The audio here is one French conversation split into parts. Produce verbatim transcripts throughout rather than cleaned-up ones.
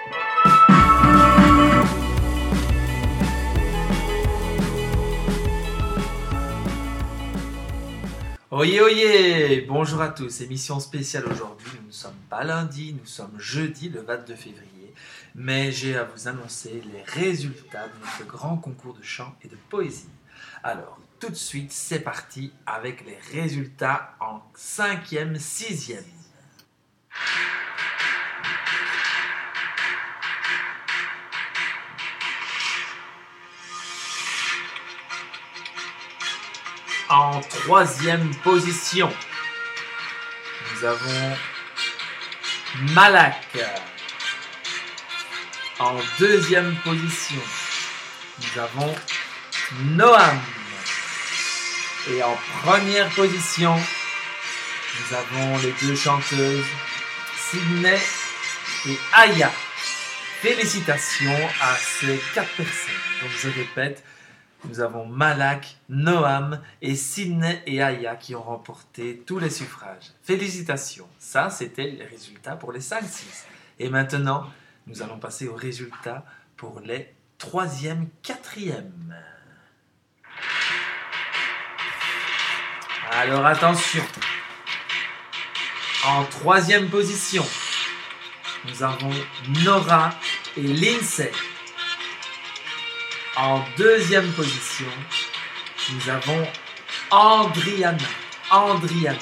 Oyez, oyez! Bonjour à tous, émission spéciale aujourd'hui. Nous ne sommes pas lundi, nous sommes jeudi, le vingt-deux février. Mais j'ai à vous annoncer les résultats de notre grand concours de chant et de poésie. Alors, tout de suite, c'est parti avec les résultats en cinquième, sixième. En troisième position, nous avons Malak. En deuxième position, nous avons Noam. Et en première position, nous avons les deux chanteuses Sydney et Aya. Félicitations à ces quatre personnes. Donc je répète, nous avons Malak, Noam et Sydney et Aya qui ont remporté tous les suffrages. Félicitations. Ça, c'était les résultats pour les cinq six. Et maintenant, nous allons passer aux résultats pour les troisième, quatrième. Alors attention. En troisième position, nous avons Nora et Lindsay. En deuxième position, nous avons Andriana. Andriana.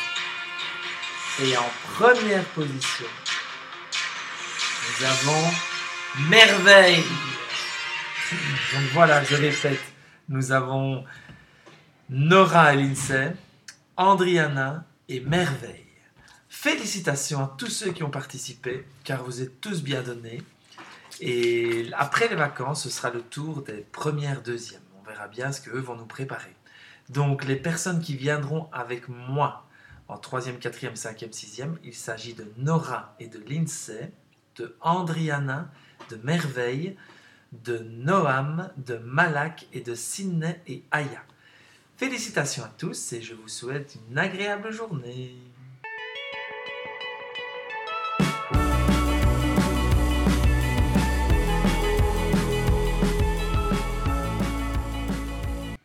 Et en première position, nous avons Merveille. Donc voilà, je répète, nous avons Nora et Lindsay, Andriana et Merveille. Félicitations à tous ceux qui ont participé, car vous êtes tous bien donnés. Et après les vacances, ce sera le tour des premières, deuxièmes. On verra bien ce qu'eux vont nous préparer. Donc, les personnes qui viendront avec moi en troisième, quatrième, cinquième, sixième, il s'agit de Nora et de Lindsay, de Andriana, de Merveille, de Noam, de Malak et de Sydney et Aya. Félicitations à tous et je vous souhaite une agréable journée.